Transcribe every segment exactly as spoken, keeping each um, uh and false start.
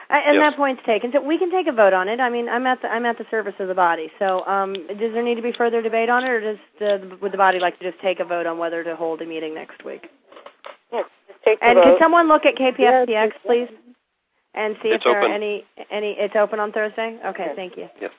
And yes. that point's taken. So we can take a vote on it. I mean, I'm at the I'm at the service of the body. So um, does there need to be further debate on it, or does the, would the body like to just take a vote on whether to hold a meeting next week? Yes, just take the and vote. Can someone look at K P F C X, please, and see it's if there open. are any any? It's open on Thursday. Okay, yes. thank you. Yes.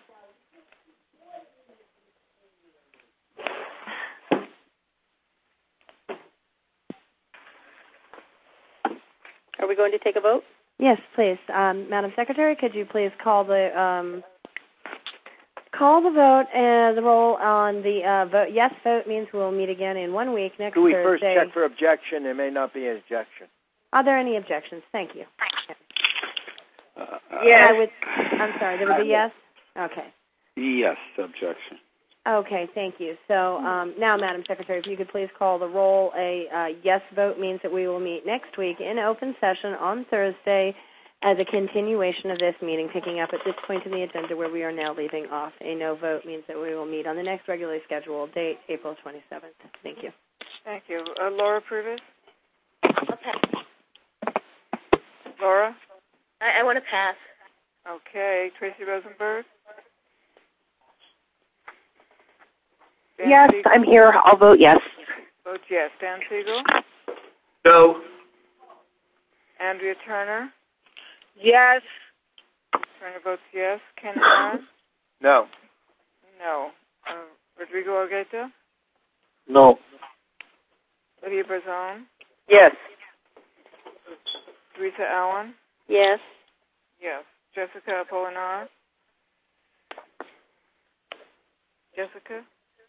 Are we going to take a vote? Yes, please. Um, Madam Secretary, could you please call the um, call the vote and the roll on the uh, vote? Yes vote means we will meet again in one week next Do we Thursday. first check for objection? There may not be an objection. Are there any objections? Thank you. Uh, Yes. I would, I'm sorry, there was a yes? Okay. Yes, objection. Okay, thank you. So um, now, Madam Secretary, if you could please call the roll. A uh, yes vote means that we will meet next week in open session on Thursday as a continuation of this meeting, picking up at this point in the agenda where we are now leaving off. A no vote means that we will meet on the next regularly scheduled date, April twenty-seventh. Thank you. Thank you. Uh, Laura Purvis? I'll pass. Laura? I, I want to pass. Okay. Tracy Rosenberg? Dan Yes, Siegel? I'm here. I'll vote yes. Vote yes. Dan Siegel? No. Andrea Turner? Yes. Turner votes yes. Ken Aaron? No. No. Uh, Rodrigo Argueta? No. Lydia Brazon? Yes. Teresa Allen? Yes. Yes. Jessica Apolinar? Jessica?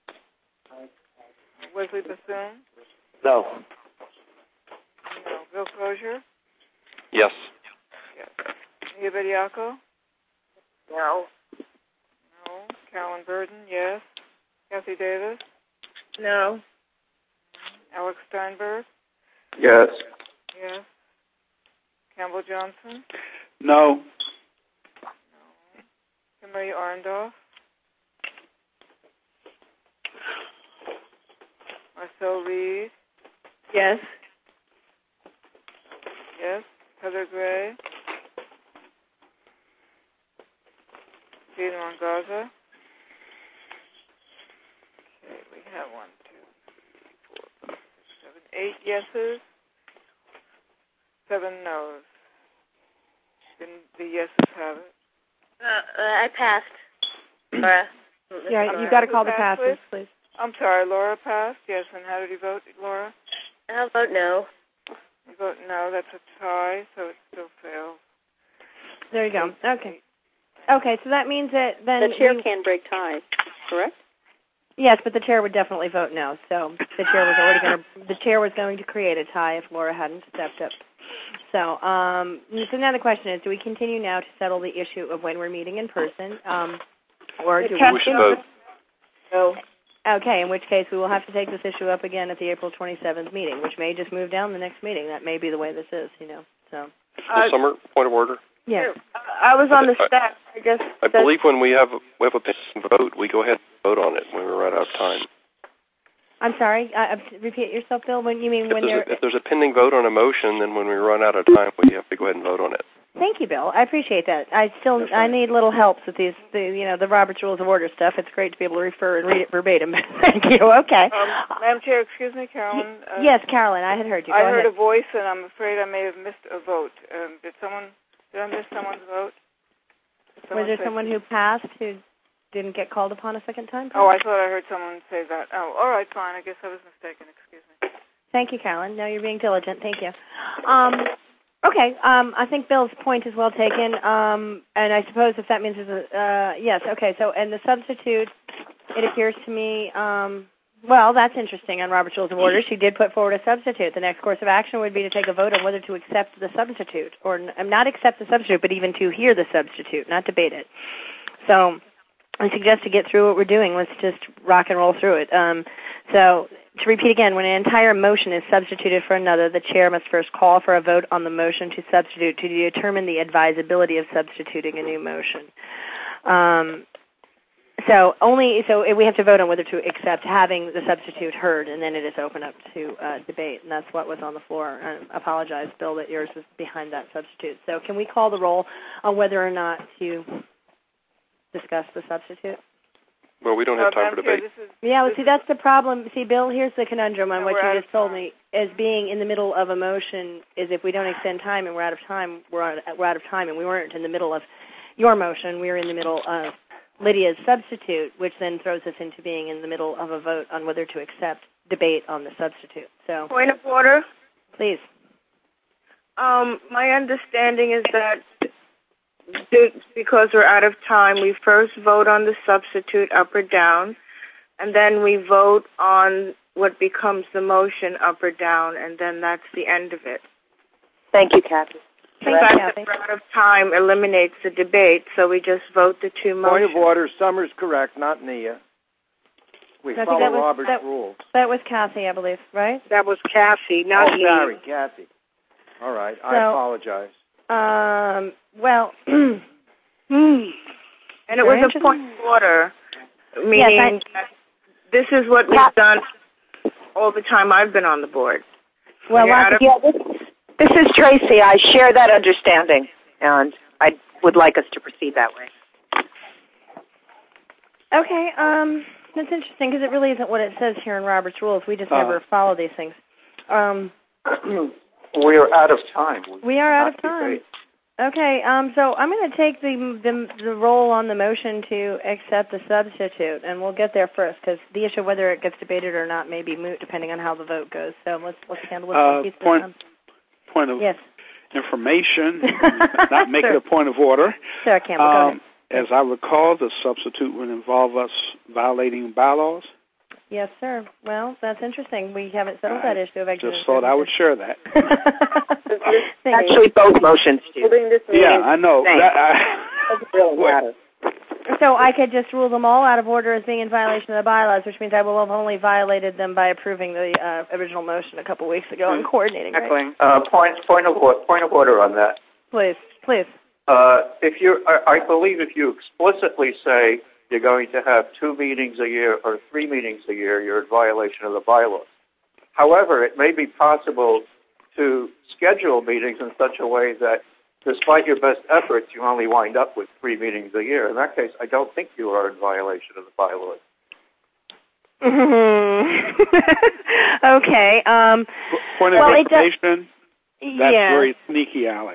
Wesley Bassoon? No. No. Bill Crozier? Yes. Yes. Nia Bediaco? No. No. Carolyn Burden? Yes. Kathy Davis? No. Alex Steinberg? Yes. Yes. Campbell Johnson? No. No. Kimberly Arndorf? Marcel Reed? Yes. Yes. Heather Gray? Gina Mongarza? Okay, we have one, two, three, four, five, six, seven, eight yeses, seven noes. Didn't the yeses have it? Uh, uh, I passed. Laura. Yeah, you've got to call the Pass, passes, please. I'm sorry, Laura passed, yes, and how did you vote, Laura? I'll vote no. You vote no, that's a tie, so it still fails. There you go. Okay. Okay, so that means that then... The chair we, can break ties, correct? Yes, but the chair would definitely vote no. So the chair was already going to... The chair was going to create a tie if Laura hadn't stepped up. So, um, so now the question is, do we continue now to settle the issue of when we're meeting in person, um, or do We should vote. No. Okay, in which case we will have to take this issue up again at the April twenty-seventh meeting, which may just move down the next meeting. That may be the way this is, you know. So. Uh, Summer, point of order. Yes. I was on the staff. I just. I believe when we have we have a pending vote, we go ahead and vote on it when we run out of time. I'm sorry. Uh, repeat yourself, Bill. When you mean If when there's, there? a, if there's a pending vote on a motion, then when we run out of time, we have to go ahead and vote on it. Thank you, Bill. I appreciate that. I still That's I right. need little helps with these, the, you know, the Robert's Rules of Order stuff. It's great to be able to refer and read it verbatim. Thank you. Okay. Um, Madam Chair, excuse me, Carolyn. Uh, yes, Carolyn, I had heard you. Go I heard ahead. a voice, and I'm afraid I may have missed a vote. Um, did someone? Did I miss someone's vote? Did Was someone there say- someone who passed who didn't get called upon a second time? Oh, I thought I heard someone say that. Oh, all right, fine. I guess I was mistaken. Excuse me. Thank you, Carolyn. No, you're being diligent. Thank you. Um, okay. Um, I think Bill's point is well taken. Um, and I suppose if that means there's a, uh, yes, okay. So, and the substitute, it appears to me, um, well, that's interesting on Robert's Rules of Order. She did put forward a substitute. The next course of action would be to take a vote on whether to accept the substitute, or n- not accept the substitute, but even to hear the substitute, not debate it. So I suggest to get through what we're doing, let's just rock and roll through it. Um, so to repeat again, when an entire motion is substituted for another, the chair must first call for a vote on the motion to substitute to determine the advisability of substituting a new motion. Um, So only so we have to vote on whether to accept having the substitute heard, and then it is open up to uh, debate, and that's what was on the floor. I apologize, Bill, that yours was behind that substitute. So can we call the roll on whether or not to discuss the substitute? Well, we don't have time for debate. This is, Yeah, well, this see, is, that's the problem. See, Bill, here's the conundrum on No, what we're out you of just told time. me. As being in the middle of a motion is if we don't extend time and we're out of time, we're out, we're out of time, and we weren't in the middle of your motion. We were in the middle of Lydia's substitute, which then throws us into being in the middle of a vote on whether to accept debate on the substitute. So, Point of order. please. Um, my understanding is that be- because we're out of time, we first vote on the substitute up or down, and then we vote on what becomes the motion up or down, and then that's the end of it. Thank you, Kathy. The Thank you, fact Kathy. that we're out of time eliminates the debate, so we just vote the two motions. Point of order. Summer's correct, not Nia. We I think follow that was- Robert's that- rules. That was Kathy, I believe, right? That was Kathy, Oh, not me. sorry, Kathy. All right, I So- apologize. Um, well, Hmm. And it Very was a point of order, meaning I- that this is what we've done all the time I've been on the board. well, You're lots out of of- Yeah, this, this is Tracy. I share that understanding, and I would like us to proceed that way. Okay, um, that's interesting because it really isn't what it says here in Robert's Rules. We just Uh. never follow these things. Um, We are out of time. we are out of cannot time. debate. Okay, um, so I'm going to take the, the the roll on the motion to accept the substitute, and we'll get there first because the issue of whether it gets debated or not may be moot depending on how the vote goes. So let's let's handle it. Uh, piece at a point- time. Point of Yes, information, not make Sure. it a point of order. Sarah Campbell, go ahead. Um, as I recall, the substitute would involve us violating bylaws. Yes, sir. Well, that's interesting. We haven't settled I that issue of exit. Just thought I would share that. Thank you. Actually, both motions do. Holding this meeting. Yeah, I know. Thanks. That, I, Doesn't really matter. So I could just rule them all out of order as being in violation of the bylaws, which means I will have only violated them by approving the uh, original motion a couple weeks ago and coordinating. Right? Echoing. Uh, point, point of or- point of order on that. Please, please. Uh, if you, I, I believe, if you explicitly say you're going to have two meetings a year or three meetings a year, you're in violation of the bylaws. However, it may be possible to schedule meetings in such a way that, despite your best efforts, you only wind up with three meetings a year. In that case, I don't think you are in violation of the bylaws. Okay. Um, point of well, it does- information, that's yeah. very sneaky, Alex.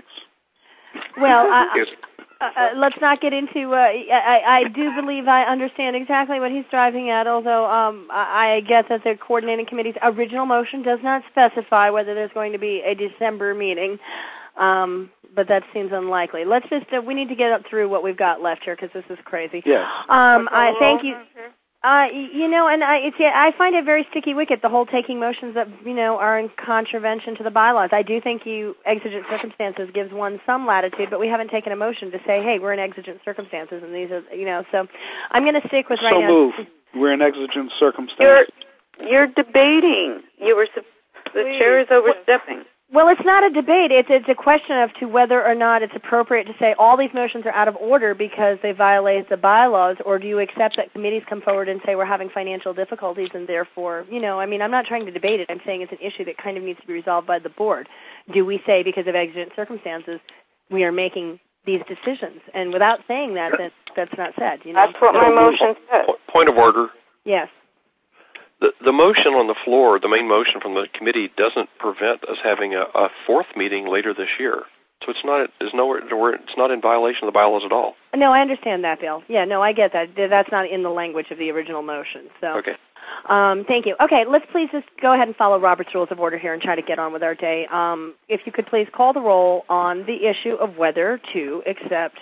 Well, I, Yes. Uh, uh, let's not get into. Uh, I, I do believe I understand exactly what he's driving at. Although um, I, I get that the coordinating committee's original motion does not specify whether there's going to be a December meeting, um, but that seems unlikely. Let's just. Uh, we need to get up through what we've got left here because this is crazy. Yes. Um, I thank you. Uh, you know, and I, it's, yeah, I find it very sticky wicket, the whole taking motions that, you know, are in contravention to the bylaws. I do think you, exigent circumstances gives one some latitude, but we haven't taken a motion to say, hey, we're in exigent circumstances, and these are, you know, so I'm going to stick with right so now. move. We're in exigent You're, circumstances. you're debating. You were sup- the chair is overstepping. Well, it's not a debate. It's it's a question of to whether or not it's appropriate to say all these motions are out of order because they violate the bylaws, or do you accept that committees come forward and say we're having financial difficulties and therefore, you know, I mean, I'm not trying to debate it. I'm saying it's an issue that kind of needs to be resolved by the board. Do we say because of exigent circumstances we are making these decisions? And without saying that, that that's not said. You know? That's what my motion said. Po- Point of order. Yes. The, the motion on the floor, the main motion from the committee, doesn't prevent us having a, a fourth meeting later this year. So it's not, there's nowhere, it's not in violation of the bylaws at all. No, I understand that, Bill. Yeah, no, I get that. That's not in the language of the original motion. So. Okay. Um, thank you. Okay, let's please just go ahead and follow Robert's Rules of Order here and try to get on with our day. Um, if you could please call the roll on the issue of whether to accept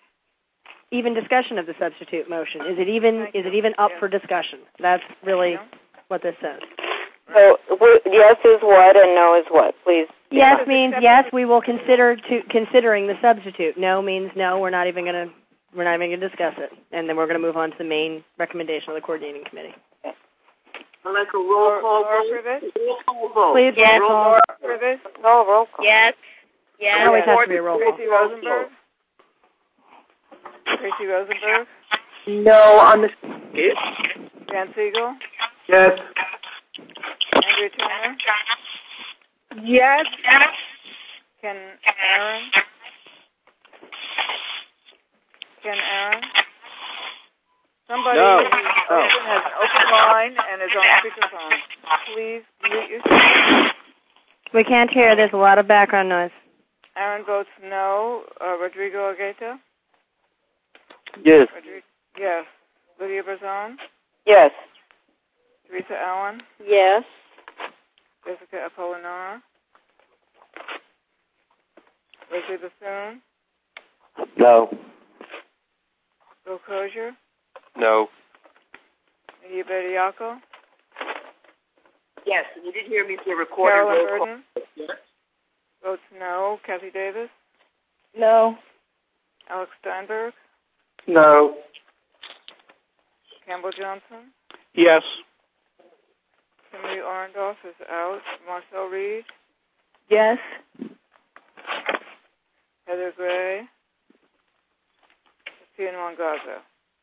even discussion of the substitute motion. Is it even is it even up for discussion? That's really what this says. So yes is what and no is what, please. Yes means yes, we will consider to considering the substitute. No means no, we're not even going to we're not even going to discuss it. And then we're going to move on to the main recommendation of the coordinating committee. I'll make a roll call for this? Roll call vote. Please Yes. roll call. For this? No, roll call. Yes. Yes. It always has to be a roll call. Tracy Rosenberg? Tracy Rosenberg? No on the substitute. Dan Siegel? Yes. Andrea Turner? Yes. Ken Aaron? Ken Aaron? Somebody No. who's No. open, has an open line and is on speakerphone. Please mute yourself. We can't hear. There's a lot of background noise. Aaron votes no. Uh, Rodrigo Argueta? Yes. Rodrigo, yes. Lydia Berzon? Yes. Teresa Allen? Yes. Jessica Apolinar? Leslie Bassoon? No. Bill Crozier? No. Nadia Bediako? Yes. You did hear me say recorded Carolyn roll call. Burden? Votes no. Kathy Davis? No. Alex Steinberg? No. Campbell Johnson? Yes. Timothy Orendorff is out. Marcel Reed? Yes. Heather Gray? Christine Mongaza?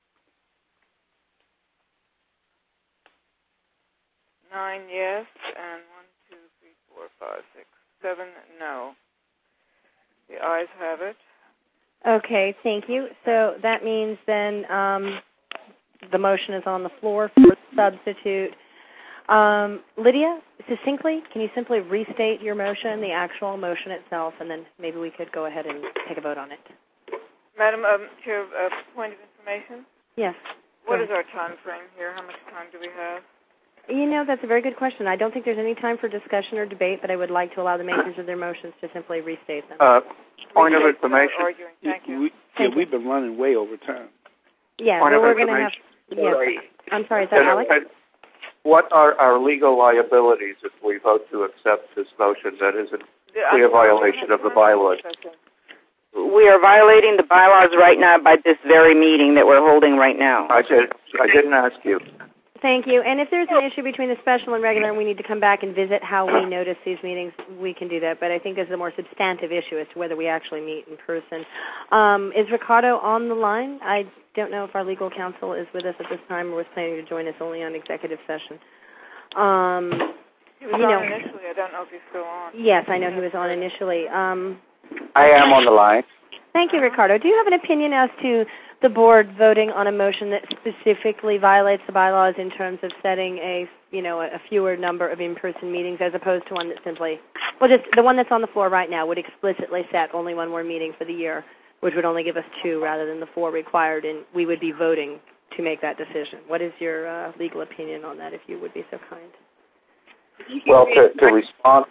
Nine yes, and one, two, three, four, five, six, seven no. The ayes have it. Okay, thank you. So that means then um, the motion is on the floor for substitute. Um, Lydia, succinctly, can you simply restate your motion, the actual motion itself, and then maybe we could go ahead and take a vote on it? Madam um, Chair, uh, point of information. Yes. What is our time frame here? How much time do we have? You know, that's a very good question. I don't think there's any time for discussion or debate, but I would like to allow the makers of their motions to simply restate them. Uh, point of Restate information. without arguing. Thank you. We, yeah, Thank you. we've been running way over time. Yeah, Point well, of we're going to have... information. Yes. I'm sorry, is that Alex? What are our legal liabilities if we vote to accept this motion that is a The- clear I'm- violation of the bylaws? We are violating the bylaws right now by this very meeting that we're holding right now. I did. I didn't ask you. Thank you. And if there's an issue between the special and regular and we need to come back and visit how we notice these meetings, we can do that. But I think this is a more substantive issue as to whether we actually meet in person. Um, is Ricardo on the line? I don't know if our legal counsel is with us at this time or was planning to join us only on executive session. Um, He was you on know, initially. I don't know if he's still on. yes, I know he was on initially. Um, I am on the line. Thank you, Ricardo. Do you have an opinion as to the board voting on a motion that specifically violates the bylaws in terms of setting a, you know, a fewer number of in-person meetings as opposed to one that simply, well, just the one that's on the floor right now would explicitly set only one more meeting for the year, which would only give us two rather than the four required, and we would be voting to make that decision. What is your uh, legal opinion on that, if you would be so kind? Well, to, to respond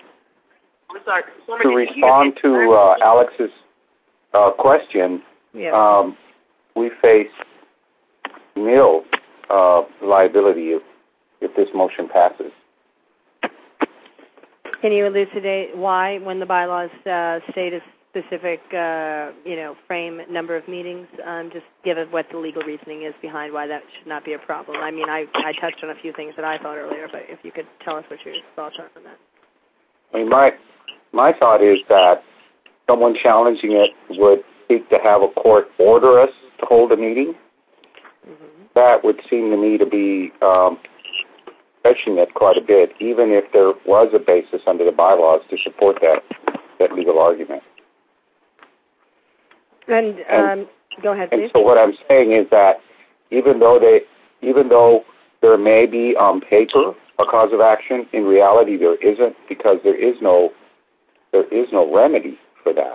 to respond to uh, Alex's uh, question, Yeah. um, we face nil uh, liability if, if this motion passes. Can you elucidate why, when the bylaws uh, state a specific, uh, you know, frame number of meetings? Um, just give us what the legal reasoning is behind why that should not be a problem. I mean, I, I touched on a few things that I thought earlier, but if you could tell us what your thoughts are on that. I mean, my my thought is that someone challenging it would seek to have a court order us to hold a meeting. Mm-hmm. That would seem to me to be um, stretching it quite a bit, even if there was a basis under the bylaws to support that that legal argument. And, and um, go ahead, and please. so what I'm saying is that even though they, even though there may be on paper a cause of action, in reality there isn't, because there is no there is no remedy for that.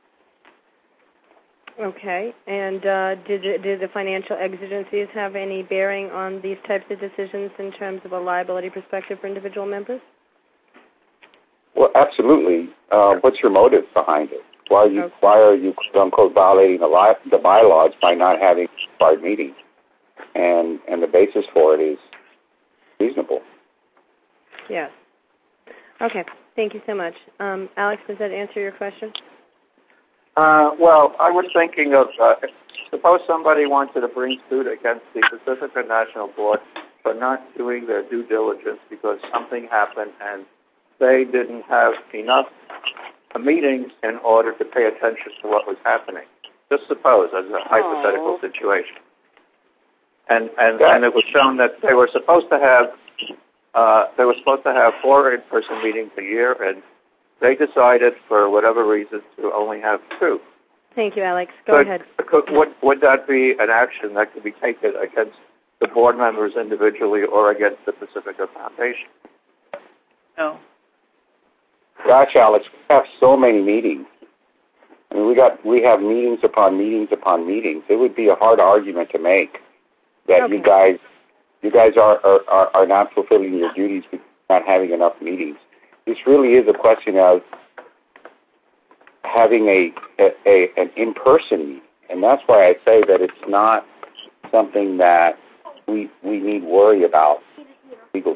Okay. And uh, did, the, did the financial exigencies have any bearing on these types of decisions in terms of a liability perspective for individual members? Well, absolutely. Uh, what's your motive behind it? Why are you, okay. why are you, quote unquote, violating the, li- the bylaws by not having required meetings? And and the basis for it is reasonable. Yes. Okay. Thank you so much. Um, Alex, does that answer your question? Uh, well, I was thinking of, uh, suppose somebody wanted to bring suit against the Pacifica National Board for not doing their due diligence because something happened and they didn't have enough meetings in order to pay attention to what was happening. Just suppose, as a hypothetical oh. situation. and and, and it was shown that they were supposed to have uh, they were supposed to have four in-person meetings a year, and they decided for whatever reason to only have two. Thank you, Alex. Go Could, ahead. Could, would, would that be an action that could be taken against the board members individually or against the Pacifica Foundation? No. Gosh, Alex, we have so many meetings. I mean, we got we have meetings upon meetings upon meetings. It would be a hard argument to make that Okay. you guys you guys are, are, are not fulfilling your duties because you're not having enough meetings. This really is a question of having a, a, a an in-person meeting, and that's why I say that it's not something that we we need worry about legal.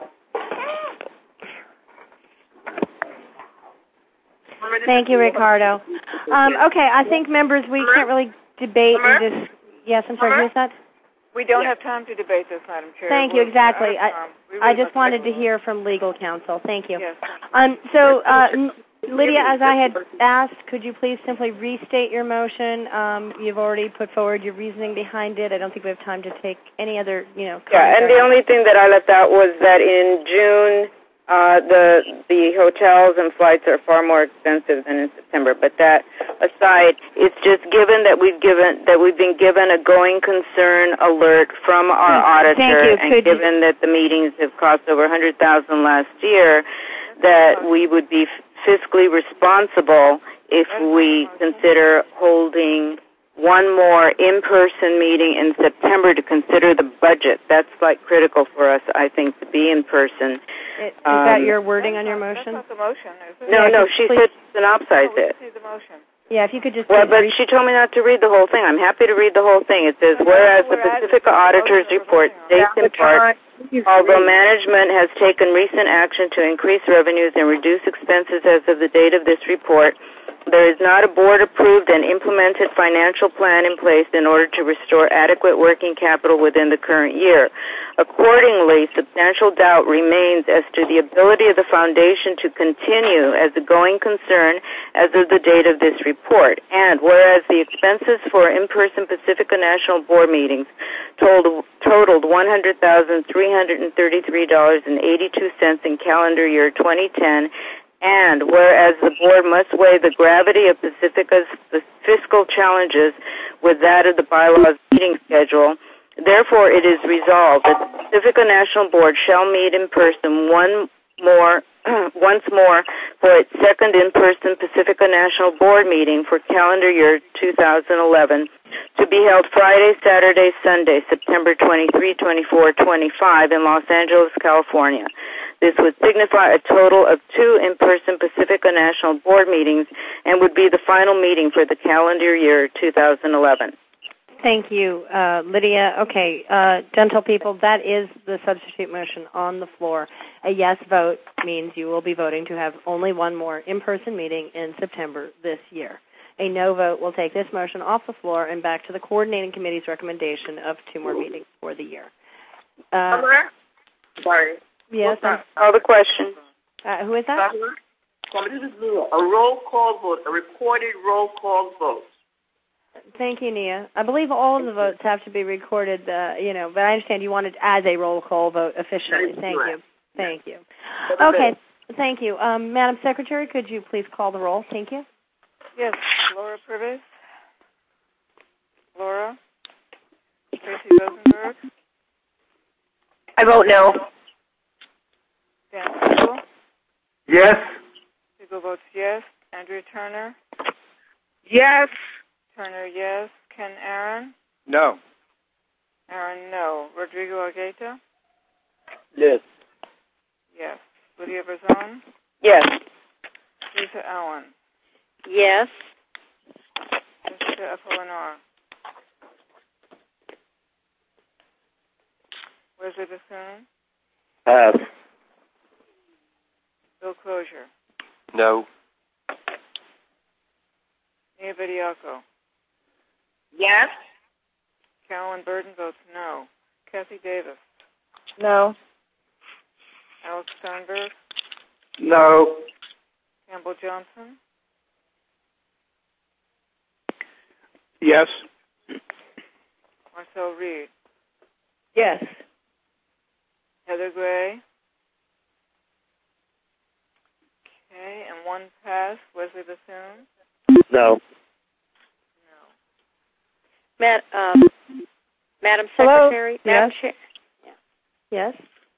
Thank you, Ricardo. Um, okay, I think members, we can't really debate and just. Yes, I'm sorry. Who's that? We don't have time to debate this, Madam Chair. Thank you. We're Exactly. out of I, time. We I really just must wanted to make- hear from legal counsel. Thank you. Yes. Um, so, uh, N- Lydia, as I had asked, could you please simply restate your motion? Um, you've already put forward your reasoning behind it. I don't think we have time to take any other, you know. Yeah, and the only thing that I left out was that in June, uh, the the hotels and flights are far more expensive than in September. But that aside, it's just given that we've given that we've been given a going concern alert from our auditor, Thank you. and Could given that the meetings have cost over a hundred thousand last year, that we would be fiscally responsible if we consider holding one more in-person meeting in September to consider the budget. That's like critical for us, I think, to be in person. It, is um, that your wording on your motion? That's not the motion, is it? No, Yeah, no, just she please- said synopsize Oh, we it. see the motion. Yeah, if you could just. Well, please but re- she told me not to read the whole thing. I'm happy to read the whole thing. It says, whereas the Pacifica Auditor's report states in part, although management has taken recent action to increase revenues and reduce expenses as of the date of this report, there is not a board-approved and implemented financial plan in place in order to restore adequate working capital within the current year. Accordingly, substantial doubt remains as to the ability of the foundation to continue as a going concern as of the date of this report. And whereas the expenses for in-person Pacifica National Board meetings totaled, totaled one hundred thousand three hundred thirty-three dollars and eighty-two cents in calendar year twenty ten, and whereas the board must weigh the gravity of Pacifica's fiscal challenges with that of the bylaws meeting schedule, therefore it is resolved that the Pacifica National Board shall meet in person one more, once more for its second in-person Pacifica National Board meeting for calendar year two thousand eleven, to be held Friday, Saturday, Sunday, September twenty-third, twenty-fourth, twenty-fifth in Los Angeles, California. This would signify a total of two in-person Pacifica National Board meetings and would be the final meeting for the calendar year two thousand eleven. Thank you, uh, Lydia. Okay, uh, gentle people, that is the substitute motion on the floor. A yes vote means you will be voting to have only one more in-person meeting in September this year. A no vote will take this motion off the floor and back to the coordinating committee's recommendation of two more meetings for the year. Uh, Sorry. yes. I'm- Call the question. Uh, who is that? This is a roll call vote, a recorded roll call vote. Thank you, Nia. I believe all of the votes have to be recorded, uh, you know, but I understand you want it as a roll call vote officially. Thank you. Thank you. Okay, thank you. Um, Madam Secretary, could you please call the roll? Thank you. Yes, Laura Purvis. Laura. Tracy Rosenberg. I vote no. Dan Siegel. Yes. Siegel votes yes. Andrea Turner. Yes. Turner, yes. Ken Aaron. No. Aaron, no. Rodrigo Argueta. Yes. Yes. Lydia Verzon. Yes. Lisa Allen. Yes. Jessica Apolinar. Wesley Bassoon. Pass. Bill Crozier. No. Nia Bediaco. Yes. Carolyn Burden votes no. Kathy Davis. No. Alex Sternberg. No. Campbell Johnson. Yes. Marcel Reed. Yes. Heather Gray? Okay, and one pass. Wesley Bassoon? No. No. Mad, um, Madam Hello? Secretary? Yes. Madam Chair? Yes.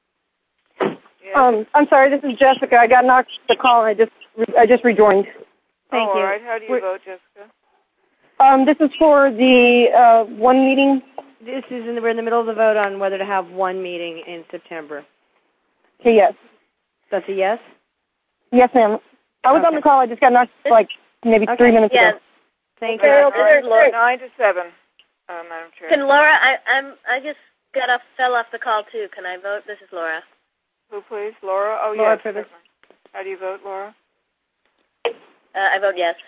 Yes. Um, I'm sorry, this is Jessica. I got knocked the call and I just I just rejoined. Thank oh, you. All right. How do you We're, vote, Jessica? Um, this is for the uh, one meeting. This is in the, we're in the middle of the vote on whether to have one meeting in September. Okay, yes. That's a yes? Yes, ma'am. I was Okay. on the call. I just got knocked like maybe Okay. three minutes Yeah. ago. Thank Okay, you. nine, Laura. nine to seven, uh, Madam Chair. Can Laura, I, I'm, I just got off, fell off the call too. Can I vote? This is Laura. Who, please? Laura? Oh, Laura yes. Pribbis. certainly. How do you vote, Laura? Uh, I vote yes.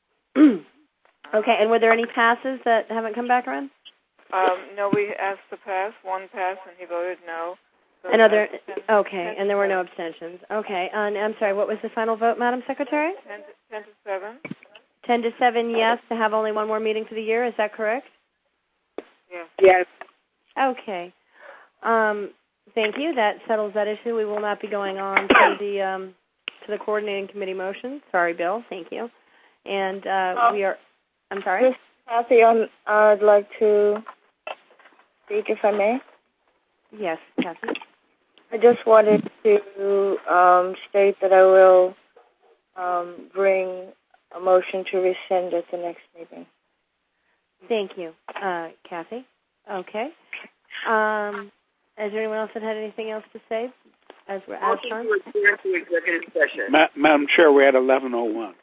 Okay, and were there any passes that haven't come back around? Um, no, we asked to pass. One pass, and he voted no. So And other, ten, okay, ten and there were no to abstentions. Okay, and I'm sorry, what was the final vote, Madam Secretary? ten to, ten to seven. Ten to seven, yes, to have only one more meeting for the year. Is that correct? Yes. Yes. Okay. Um, thank you. That settles that issue. We will not be going on to the um, to the coordinating committee motion. Sorry, Bill. Thank you. And uh, Oh. we are. I'm sorry. Miz Kathy, um, I'd like to speak, if I may. Yes, Kathy. I just wanted to um, state that I will um, bring a motion to rescind at the next meeting. Thank you, uh, Kathy. Okay. Um, is there anyone else that had anything else to say as we're out of time? Ma- Madam Chair, we're at eleven oh one.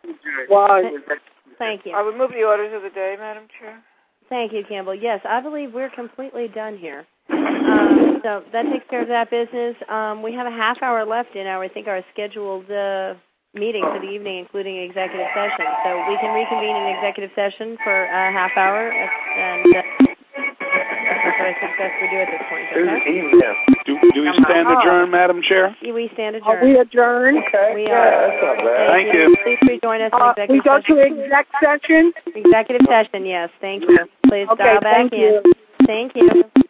Thank you. I would move the orders of the day, Madam Chair. Thank you, Campbell. Yes, I believe we're completely done here. Um, so that takes care of that business. Um, we have a half hour left in our, I think, our scheduled uh, meeting for the evening, including executive session. So we can reconvene in executive session for a half hour, and uh, that's what I suggest we do at this point. Okay? Do, do we stand adjourned, Madam Chair? We stand Are adjourned. we adjourned? Okay. We Yeah, are. that's not bad. Thank you. Please rejoin us in Uh, executive we go session. to exec session? Executive session, yes. Thank you. Please Okay, dial back thank in. you. Thank you.